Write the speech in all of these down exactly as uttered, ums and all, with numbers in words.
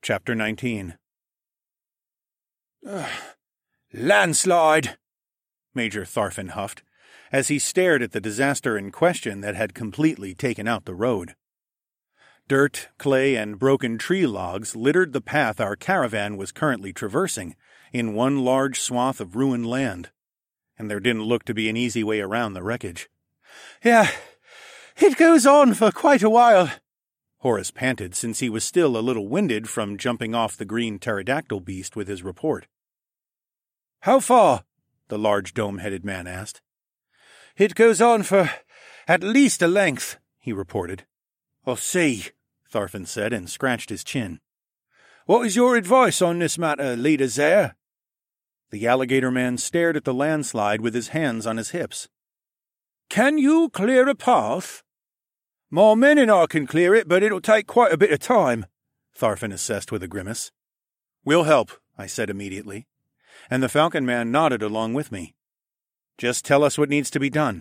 Chapter nineteen. Ugh. Landslide, Major Tharfin huffed, as he stared at the disaster in question that had completely taken out the road. Dirt, clay, and broken tree logs littered the path our caravan was currently traversing in one large swath of ruined land, and there didn't look to be an easy way around the wreckage. Yeah, it goes on for quite a while, Horace panted, since he was still a little winded from jumping off the green pterodactyl beast with his report. How far? The large dome-headed man asked. It goes on for at least a length, he reported. I see, Tharfin said, and scratched his chin. What is your advice on this matter, Leader Zare? The alligator man stared at the landslide with his hands on his hips. Can you clear a path? My men and I can clear it, but it'll take quite a bit of time, Tharfin assessed with a grimace. We'll help, I said immediately, and the Falcon Man nodded along with me. Just tell us what needs to be done.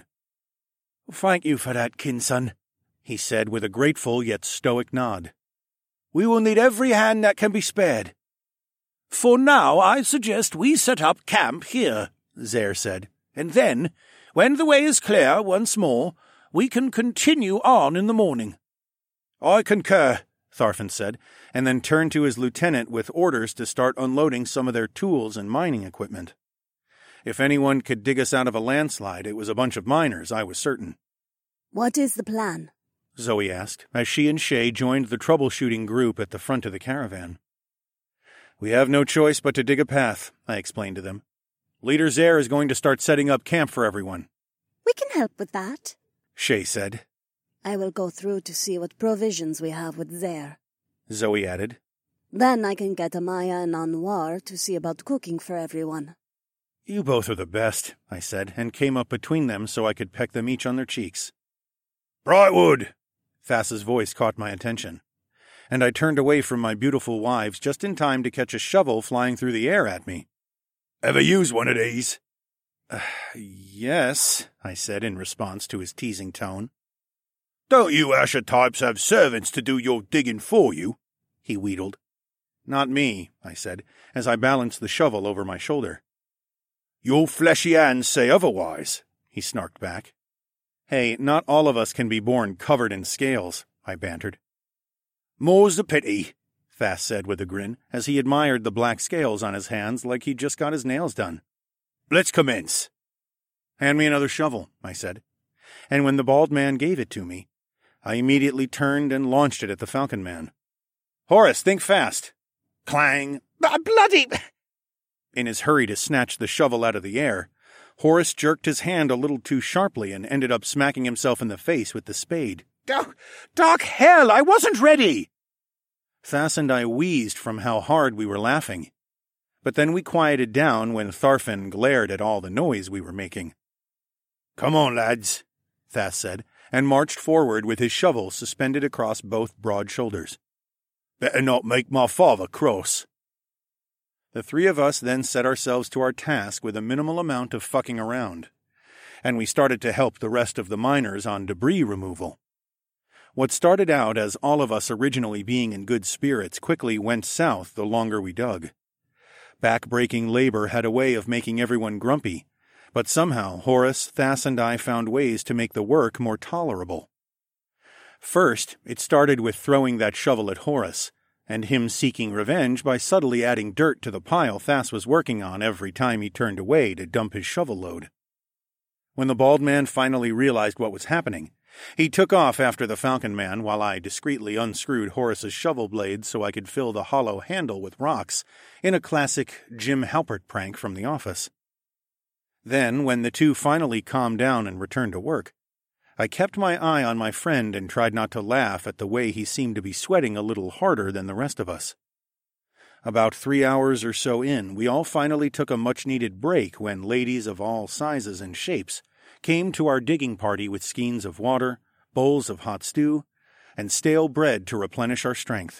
Thank you for that, Kinson, he said with a grateful yet stoic nod. We will need every hand that can be spared. For now, I suggest we set up camp here, Zare said, and then, when the way is clear once more, we can continue on in the morning. I concur, Tharfin said, and then turned to his lieutenant with orders to start unloading some of their tools and mining equipment. If anyone could dig us out of a landslide, it was a bunch of miners, I was certain. What is the plan? Zoe asked, as she and Shay joined the troubleshooting group at the front of the caravan. We have no choice but to dig a path, I explained to them. Leader Zare is going to start setting up camp for everyone. We can help with that, Shay said. I will go through to see what provisions we have with Zare, Zoe added. Then I can get Amaya and Anwar to see about cooking for everyone. You both are the best, I said, and came up between them so I could peck them each on their cheeks. Brightwood! Thassa's voice caught my attention, and I turned away from my beautiful wives just in time to catch a shovel flying through the air at me. Ever use one of these? Uh, yes, I said in response to his teasing tone. Don't you Asher types have servants to do your digging for you? He wheedled. Not me, I said, as I balanced the shovel over my shoulder. Your fleshy hands say otherwise, he snarked back. Hey, not all of us can be born covered in scales, I bantered. More's the pity, Thas said with a grin, as he admired the black scales on his hands like he'd just got his nails done. Let's commence. Hand me another shovel, I said, and when the bald man gave it to me, I immediately turned and launched it at the Falcon Man. Horace, think fast. Clang! Ah, bloody! In his hurry to snatch the shovel out of the air, Horace jerked his hand a little too sharply and ended up smacking himself in the face with the spade. Oh, dark hell, I wasn't ready! Thas and I wheezed from how hard we were laughing. But then we quieted down when Tharfin glared at all the noise we were making. Come on, lads, Thas said, and marched forward with his shovel suspended across both broad shoulders. Better not make my father cross. The three of us then set ourselves to our task with a minimal amount of fucking around, and we started to help the rest of the miners on debris removal. What started out as all of us originally being in good spirits quickly went south the longer we dug. Back-breaking labor had a way of making everyone grumpy, but somehow Horace, Thas, and I found ways to make the work more tolerable. First, it started with throwing that shovel at Horace, and him seeking revenge by subtly adding dirt to the pile Thas was working on every time he turned away to dump his shovel load. When the bald man finally realized what was happening, he took off after the Falcon Man while I discreetly unscrewed Horace's shovel blade so I could fill the hollow handle with rocks in a classic Jim Halpert prank from The Office. Then, when the two finally calmed down and returned to work, I kept my eye on my friend and tried not to laugh at the way he seemed to be sweating a little harder than the rest of us. About three hours or so in, we all finally took a much-needed break when ladies of all sizes and shapes came to our digging party with skeins of water, bowls of hot stew, and stale bread to replenish our strength.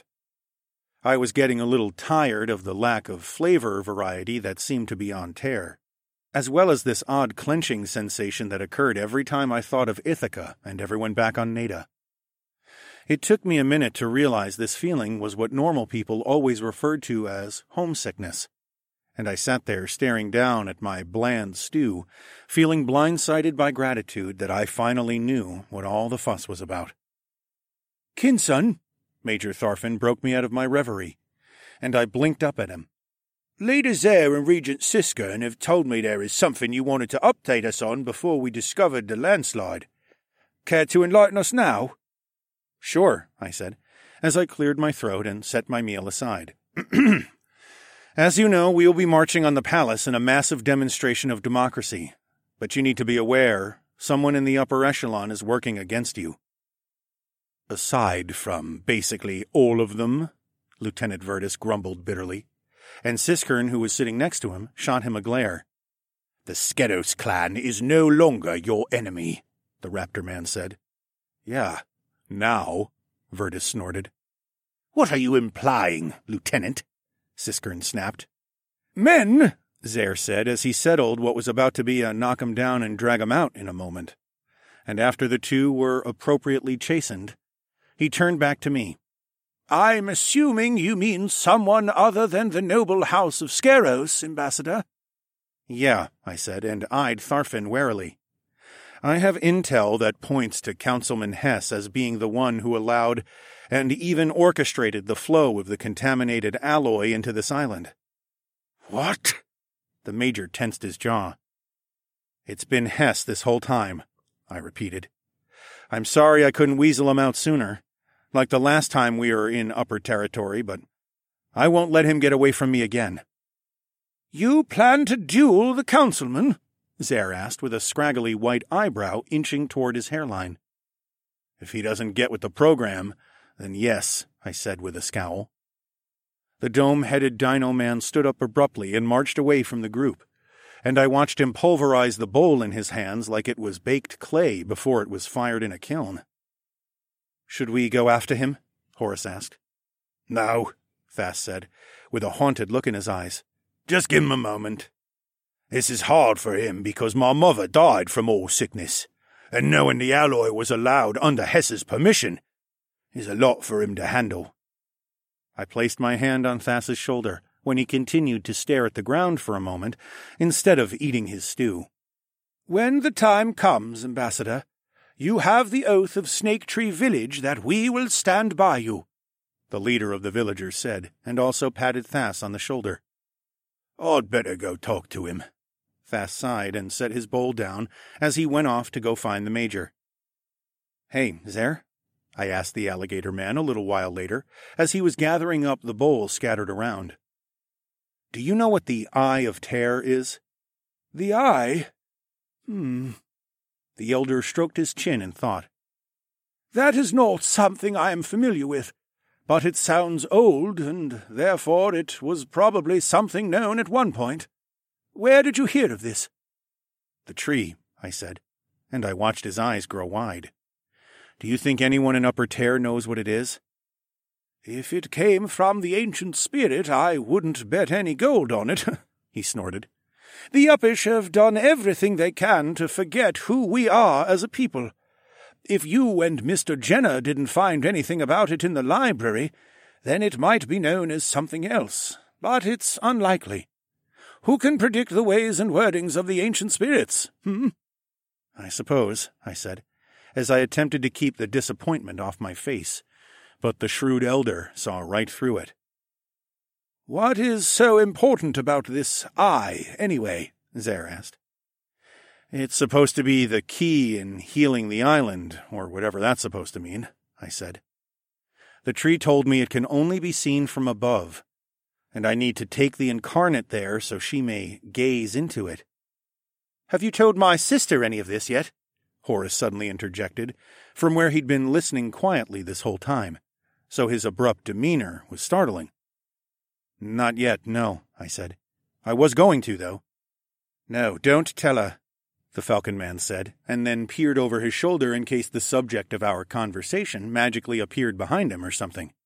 I was getting a little tired of the lack of flavor variety that seemed to be on tear, as well as this odd clenching sensation that occurred every time I thought of Ithaca and everyone back on Neda. It took me a minute to realize this feeling was what normal people always referred to as homesickness, and I sat there staring down at my bland stew, feeling blindsided by gratitude that I finally knew what all the fuss was about. "Kinson," Major Thorfinn broke me out of my reverie, and I blinked up at him. "Leader Zare and Regent Siskern have told me there is something you wanted to update us on before we discovered the landslide. Care to enlighten us now?" "Sure," I said, as I cleared my throat and set my meal aside. "As you know, we will be marching on the palace in a massive demonstration of democracy. But you need to be aware, someone in the upper echelon is working against you." "Aside from basically all of them?" Lieutenant Virtus grumbled bitterly, and Siskern, who was sitting next to him, shot him a glare. "The Skeros clan is no longer your enemy," the Raptor man said. "Yeah, now," Virtus snorted. "What are you implying, Lieutenant?" Siskern snapped. "Men," Zare said as he settled what was about to be a knock 'em down and drag 'em out in a moment. And after the two were appropriately chastened, he turned back to me. "I'm assuming you mean someone other than the noble house of Skeros, Ambassador." "Yeah," I said, and eyed Thorfinn warily. "I have intel that points to Councilman Hess as being the one who allowed and even orchestrated the flow of the contaminated alloy into this island." "What?" The Major tensed his jaw. "It's been Hess this whole time," I repeated. "I'm sorry I couldn't weasel him out sooner, like the last time we were in Upper Territory, but I won't let him get away from me again." "You plan to duel the councilman?" Zare asked, with a scraggly white eyebrow inching toward his hairline. "If he doesn't get with the program, then yes," I said with a scowl. The dome-headed Dino Man stood up abruptly and marched away from the group, and I watched him pulverize the bowl in his hands like it was baked clay before it was fired in a kiln. "Should we go after him?" Horus asked. "No," Thas said, with a haunted look in his eyes. "Just give him a moment. This is hard for him because my mother died from all sickness, and knowing the alloy was allowed under Hess's permission is a lot for him to handle." I placed my hand on Thas's shoulder when he continued to stare at the ground for a moment instead of eating his stew. "When the time comes, Ambassador, you have the oath of Snake Tree Village that we will stand by you," the leader of the villagers said, and also patted Thas on the shoulder. "I'd better go talk to him." Thas sighed and set his bowl down as he went off to go find the Major. "Hey, Zare?" I asked the alligator man a little while later, as he was gathering up the bowls scattered around. "Do you know what the Eye of Terror is?" "The Eye? Hmm." The elder stroked his chin in thought. "That is not something I am familiar with, but it sounds old, and therefore it was probably something known at one point. Where did you hear of this?" "The tree," I said, and I watched his eyes grow wide. "Do you think anyone in Upper Terre knows what it is?" "If it came from the ancient spirit, I wouldn't bet any gold on it," he snorted. "The Uppish have done everything they can to forget who we are as a people. If you and Mister Jenner didn't find anything about it in the library, then it might be known as something else, but it's unlikely. Who can predict the ways and wordings of the ancient spirits, hmm?" "I suppose," I said, as I attempted to keep the disappointment off my face, but the shrewd elder saw right through it. "What is so important about this eye, anyway?" Zare asked. "It's supposed to be the key in healing the island, or whatever that's supposed to mean," I said. "The tree told me it can only be seen from above, and I need to take the incarnate there so she may gaze into it." "Have you told my sister any of this yet?" Horus suddenly interjected, from where he'd been listening quietly this whole time, so his abrupt demeanor was startling. "Not yet, no," I said. "I was going to, though." "No, don't tell her," the Falcon Man said, and then peered over his shoulder in case the subject of our conversation magically appeared behind him or something.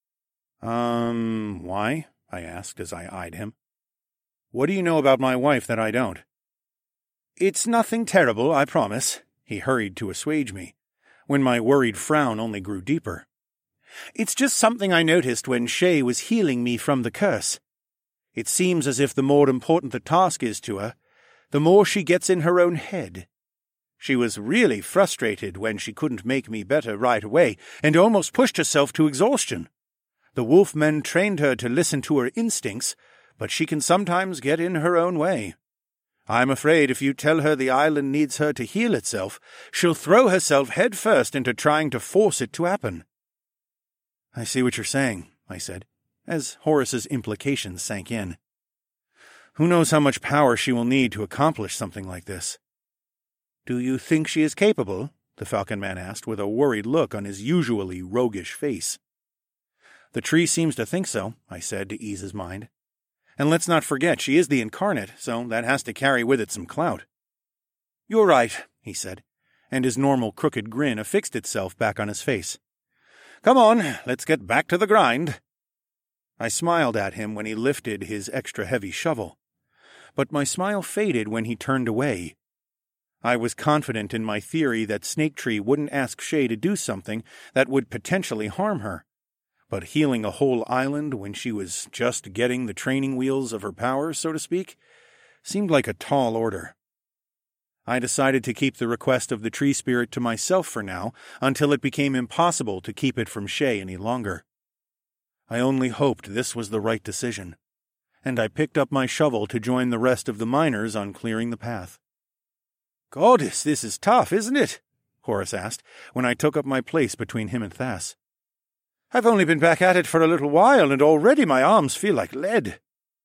Um, why?" I asked as I eyed him. "What do you know about my wife that I don't?" "It's nothing terrible, I promise," he hurried to assuage me, when my worried frown only grew deeper. It's just something I noticed when Shay was healing me from the curse. It seems as if the more important the task is to her, the more she gets in her own head. She was really frustrated when she couldn't make me better right away, and almost pushed herself to exhaustion. The wolfmen trained her to listen to her instincts, but she can sometimes get in her own way. I'm afraid if you tell her the island needs her to heal itself, she'll throw herself head first into trying to force it to happen. I see what you're saying, I said, as Horace's implications sank in. Who knows how much power she will need to accomplish something like this? Do you think she is capable? The Falcon Man asked, with a worried look on his usually roguish face. The tree seems to think so, I said to ease his mind. And let's not forget she is the incarnate, so that has to carry with it some clout. You're right, he said, and his normal crooked grin affixed itself back on his face. Come on, let's get back to the grind. I smiled at him when he lifted his extra heavy shovel, but my smile faded when he turned away. I was confident in my theory that Snake Tree wouldn't ask Shay to do something that would potentially harm her, but healing a whole island when she was just getting the training wheels of her power, so to speak, seemed like a tall order. I decided to keep the request of the tree spirit to myself for now, until it became impossible to keep it from Shay any longer. I only hoped this was the right decision, and I picked up my shovel to join the rest of the miners on clearing the path. "Goddess, this is tough, isn't it?" Horace asked, when I took up my place between him and Thas. "I've only been back at it for a little while, and already my arms feel like lead."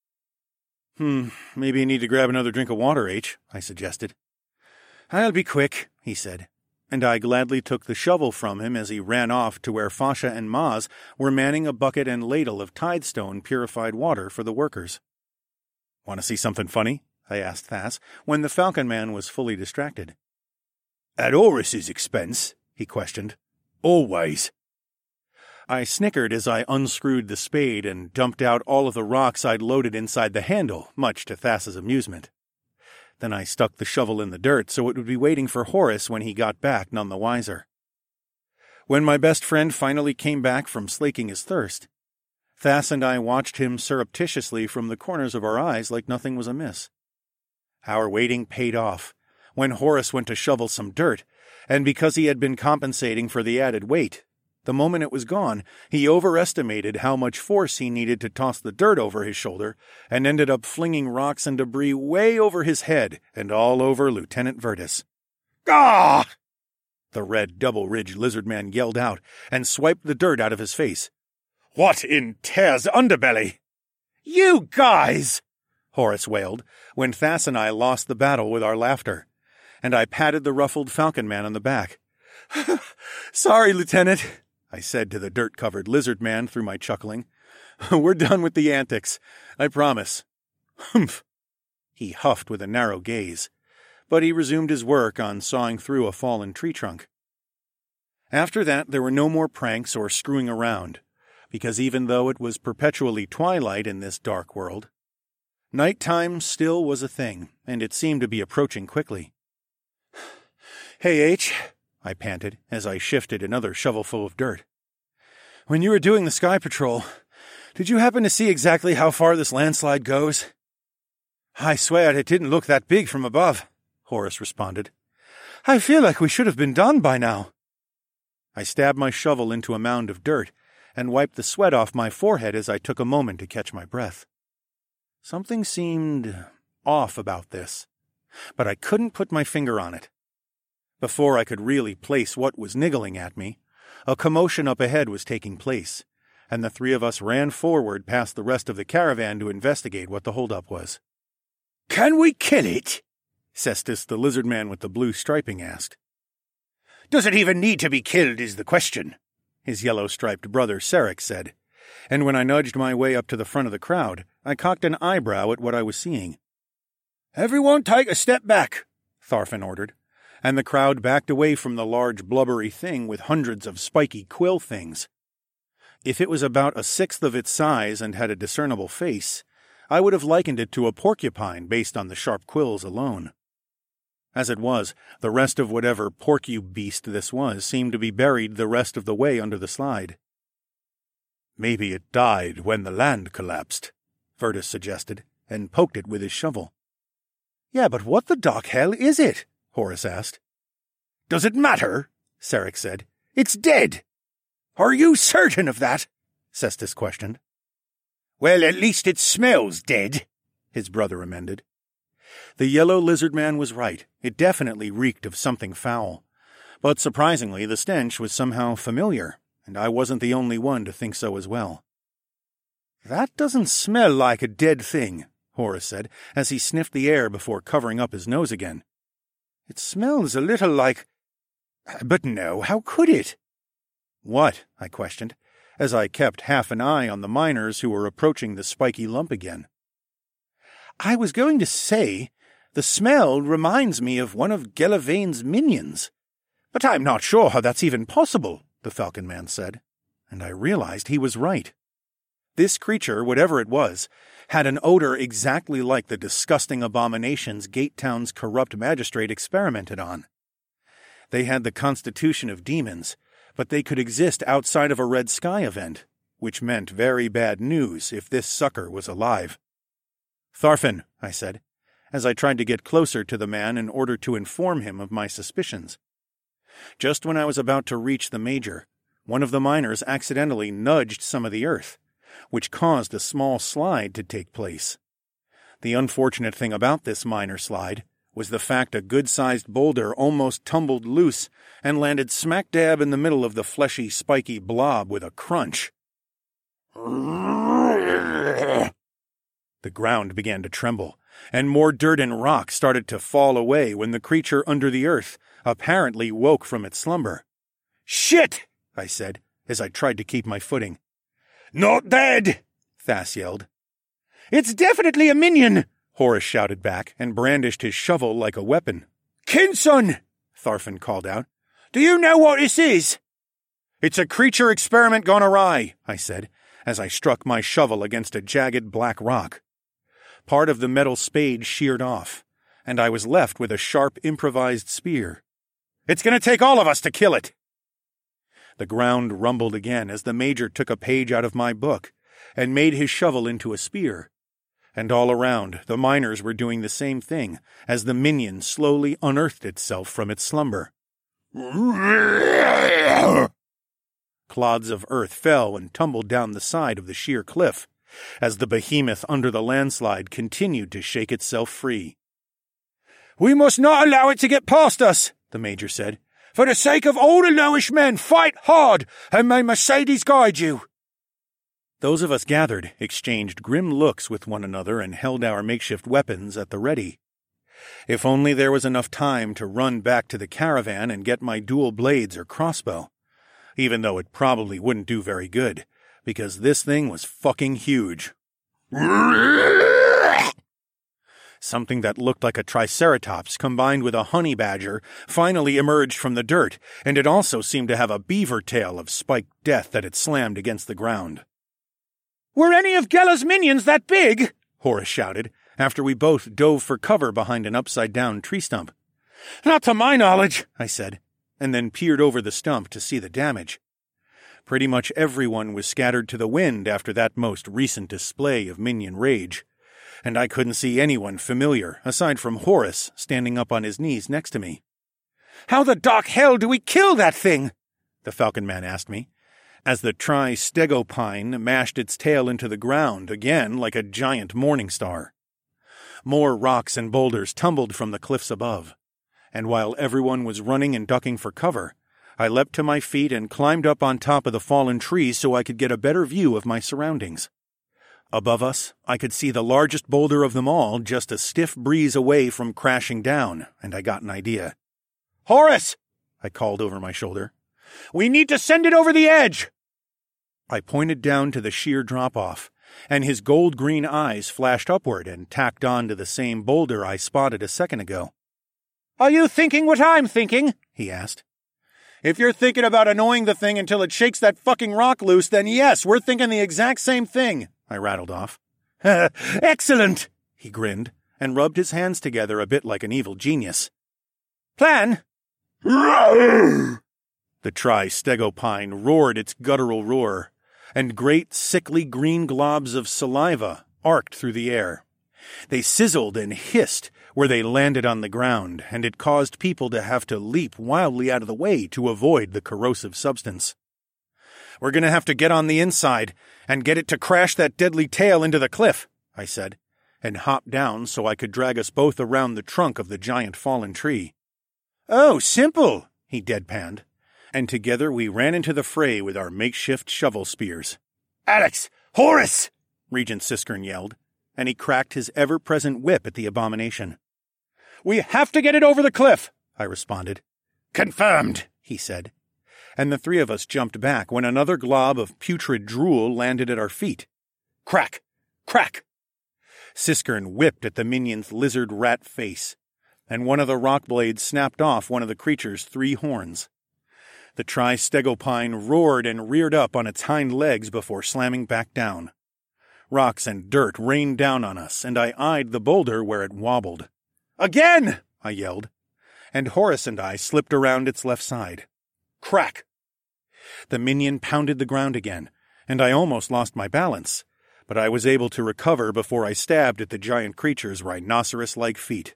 Hmm, maybe you need to grab another drink of water, H, I suggested. "I'll be quick," he said, and I gladly took the shovel from him as he ran off to where Fasha and Maz were manning a bucket and ladle of Tidestone purified water for the workers. "Want to see something funny?" I asked Thas, when the Falcon Man was fully distracted. "At Horus's expense?" he questioned. "Always." I snickered as I unscrewed the spade and dumped out all of the rocks I'd loaded inside the handle, much to Thas's amusement. Then I stuck the shovel in the dirt so it would be waiting for Horus when he got back, none the wiser. When my best friend finally came back from slaking his thirst, Thas and I watched him surreptitiously from the corners of our eyes like nothing was amiss. Our waiting paid off when Horus went to shovel some dirt, and because he had been compensating for the added weight, the moment it was gone, he overestimated how much force he needed to toss the dirt over his shoulder and ended up flinging rocks and debris way over his head and all over Lieutenant Virtus. "Gah!" the red double-ridged lizard man yelled out and swiped the dirt out of his face. "What in Tear's underbelly?" "You guys!" Horus wailed, when Thas and I lost the battle with our laughter, and I patted the ruffled Falcon Man on the back. "Sorry, Lieutenant," I said to the dirt-covered lizard man through my chuckling. "We're done with the antics, I promise." "Humph!" He huffed with a narrow gaze, but he resumed his work on sawing through a fallen tree trunk. After that, there were no more pranks or screwing around, because even though it was perpetually twilight in this dark world, nighttime still was a thing, and it seemed to be approaching quickly. "Hey, H," I panted as I shifted another shovelful of dirt. "When you were doing the Sky Patrol, did you happen to see exactly how far this landslide goes?" "I swear it didn't look that big from above," Horus responded. "I feel like we should have been done by now." I stabbed my shovel into a mound of dirt and wiped the sweat off my forehead as I took a moment to catch my breath. Something seemed off about this, but I couldn't put my finger on it. Before I could really place what was niggling at me, a commotion up ahead was taking place, and the three of us ran forward past the rest of the caravan to investigate what the holdup was. "Can we kill it?" Cestus, the lizard man with the blue striping, asked. "Does it even need to be killed is the question," his yellow-striped brother Sarek said, and when I nudged my way up to the front of the crowd, I cocked an eyebrow at what I was seeing. "Everyone take a step back," Tharfin ordered, and the crowd backed away from the large blubbery thing with hundreds of spiky quill things. If it was about a sixth of its size and had a discernible face, I would have likened it to a porcupine based on the sharp quills alone. As it was, the rest of whatever porcube beast this was seemed to be buried the rest of the way under the slide. Maybe it died when the land collapsed, Virtus suggested, and poked it with his shovel. Yeah, but what the dark hell is it? Horus asked. Does it matter? Sarek said. It's dead. Are you certain of that? Cestus questioned. Well, at least it smells dead, his brother amended. The yellow lizard man was right. It definitely reeked of something foul. But surprisingly, the stench was somehow familiar, and I wasn't the only one to think so as well. That doesn't smell like a dead thing, Horus said, as he sniffed the air before covering up his nose again. It smells a little like... But no, how could it? What? I questioned, as I kept half an eye on the miners who were approaching the spiky lump again. I was going to say, the smell reminds me of one of Gelavane's minions. But I'm not sure how that's even possible, the Falcon Man said, and I realized he was right. This creature, whatever it was, had an odor exactly like the disgusting abominations Gate Town's corrupt magistrate experimented on. They had the constitution of demons, but they could exist outside of a Red Sky event, which meant very bad news if this sucker was alive. Tharfin, I said, as I tried to get closer to the man in order to inform him of my suspicions. Just when I was about to reach the Major, one of the miners accidentally nudged some of the earth, which caused a small slide to take place. The unfortunate thing about this miner slide was the fact a good-sized boulder almost tumbled loose and landed smack dab in the middle of the fleshy, spiky blob with a crunch. The ground began to tremble, and more dirt and rock started to fall away when the creature under the earth apparently woke from its slumber. "Shit!" I said, as I tried to keep my footing. "Not dead!" Thas yelled. "It's definitely a minion!" Horus shouted back and brandished his shovel like a weapon. "Kinson!" Tharfin called out. "Do you know what this is?" "It's a creature experiment gone awry," I said, as I struck my shovel against a jagged black rock. Part of the metal spade sheared off, and I was left with a sharp improvised spear. "It's going to take all of us to kill it!" The ground rumbled again as the Major took a page out of my book and made his shovel into a spear. And all around, the miners were doing the same thing as the minion slowly unearthed itself from its slumber. Clods of earth fell and tumbled down the side of the sheer cliff as the behemoth under the landslide continued to shake itself free. "We must not allow it to get past us," the Major said. "For the sake of all the lowish men, fight hard, and may Mercedes guide you." Those of us gathered exchanged grim looks with one another and held our makeshift weapons at the ready. If only there was enough time to run back to the caravan and get my dual blades or crossbow, even though it probably wouldn't do very good, because this thing was fucking huge. Something that looked like a triceratops combined with a honey badger finally emerged from the dirt, and it also seemed to have a beaver tail of spiked death that it slammed against the ground. "Were any of Gella's minions that big?" Horus shouted, after we both dove for cover behind an upside-down tree stump. "Not to my knowledge," I said, and then peered over the stump to see the damage. Pretty much everyone was scattered to the wind after that most recent display of minion rage, and I couldn't see anyone familiar aside from Horus standing up on his knees next to me. "How the dark hell do we kill that thing?" the Falcon Man asked me, as the tri-stegopine mashed its tail into the ground again like a giant morning star. More rocks and boulders tumbled from the cliffs above, and while everyone was running and ducking for cover, I leapt to my feet and climbed up on top of the fallen trees so I could get a better view of my surroundings. Above us, I could see the largest boulder of them all just a stiff breeze away from crashing down, and I got an idea. "Horus!" I called over my shoulder. "We need to send it over the edge!" I pointed down to the sheer drop-off, and his gold-green eyes flashed upward and tacked on to the same boulder I spotted a second ago. "Are you thinking what I'm thinking?" he asked. "If you're thinking about annoying the thing until it shakes that fucking rock loose, then yes, we're thinking the exact same thing," I rattled off. "Excellent!" he grinned, and rubbed his hands together a bit like an evil genius. "Plan?" The tri-stegopine roared its guttural roar. and great sickly green globs of saliva arced through the air. They sizzled and hissed where they landed on the ground, and it caused people to have to leap wildly out of the way to avoid the corrosive substance. "We're going to have to get on the inside and get it to crash that deadly tail into the cliff," I said, and hopped down so I could drag us both around the trunk of the giant fallen tree. "Oh, simple," he deadpanned, and together we ran into the fray with our makeshift shovel spears. "Alex! Horace!" Regent Siskern yelled, and he cracked his ever-present whip at the abomination. "We have to get it over the cliff," I responded. "Confirmed," he said, and the three of us jumped back when another glob of putrid drool landed at our feet. Crack! Crack! Siskern whipped at the minion's lizard-rat face, and one of the rock blades snapped off one of the creature's three horns. The tri-stegopine roared and reared up on its hind legs before slamming back down. Rocks and dirt rained down on us, and I eyed the boulder where it wobbled. "Again!" I yelled, and Horace and I slipped around its left side. Crack! The minion pounded the ground again, and I almost lost my balance, but I was able to recover before I stabbed at the giant creature's rhinoceros-like feet.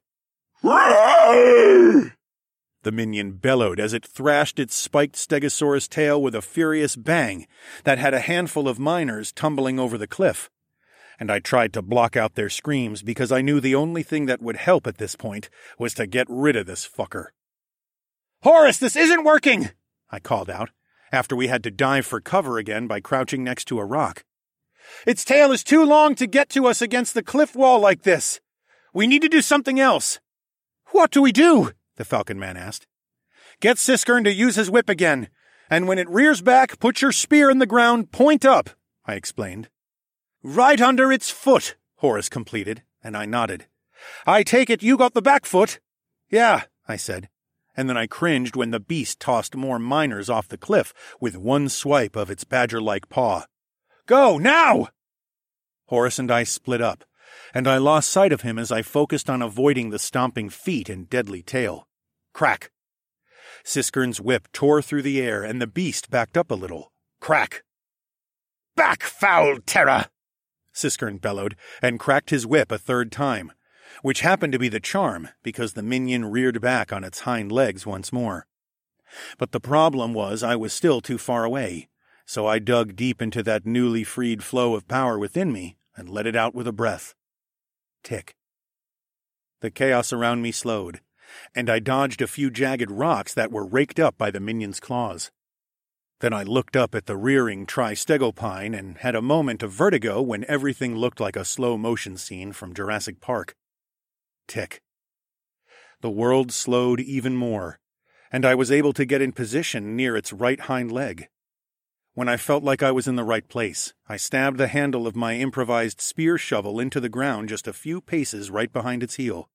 The minion bellowed as it thrashed its spiked stegosaurus tail with a furious bang that had a handful of miners tumbling over the cliff, and I tried to block out their screams because I knew the only thing that would help at this point was to get rid of this fucker. "Horace, this isn't working!" I called out, after we had to dive for cover again by crouching next to a rock. "Its tail is too long to get to us against the cliff wall like this. We need to do something else." "What do we do?" the Falcon Man asked. "Get Siskern to use his whip again, and when it rears back, put your spear in the ground, point up," I explained. "Right under its foot," Horace completed, and I nodded. "I take it you got the back foot?" "Yeah," I said, and then I cringed when the beast tossed more miners off the cliff with one swipe of its badger-like paw. "Go, now!" Horace and I split up, and I lost sight of him as I focused on avoiding the stomping feet and deadly tail. Crack! Siskern's whip tore through the air, and the beast backed up a little. Crack! "Back, foul terror!" Siskern bellowed, and cracked his whip a third time, which happened to be the charm, because the minion reared back on its hind legs once more. But the problem was I was still too far away, so I dug deep into that newly freed flow of power within me and let it out with a breath. Tick. The chaos around me slowed, and I dodged a few jagged rocks that were raked up by the minion's claws. Then I looked up at the rearing tri-stegopine and had a moment of vertigo when everything looked like a slow-motion scene from Jurassic Park. Tick. The world slowed even more, and I was able to get in position near its right hind leg. When I felt like I was in the right place, I stabbed the handle of my improvised spear shovel into the ground just a few paces right behind its heel.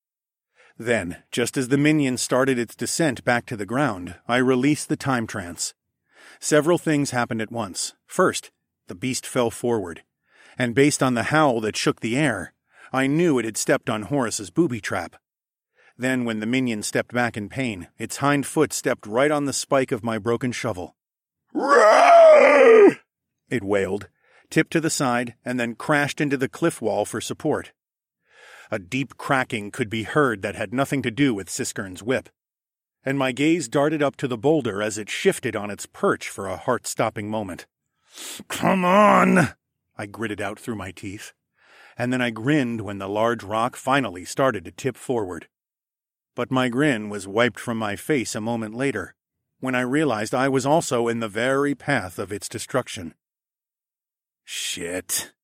Then, just as the minion started its descent back to the ground, I released the time trance. Several things happened at once. First, the beast fell forward, and based on the howl that shook the air, I knew it had stepped on Horace's booby trap. Then, when the minion stepped back in pain, its hind foot stepped right on the spike of my broken shovel. It wailed, tipped to the side, and then crashed into the cliff wall for support. A deep cracking could be heard that had nothing to do with Siskern's whip, and my gaze darted up to the boulder as it shifted on its perch for a heart-stopping moment. "Come on!" I gritted out through my teeth, and then I grinned when the large rock finally started to tip forward. But my grin was wiped from my face a moment later, when I realized I was also in the very path of its destruction. Shit.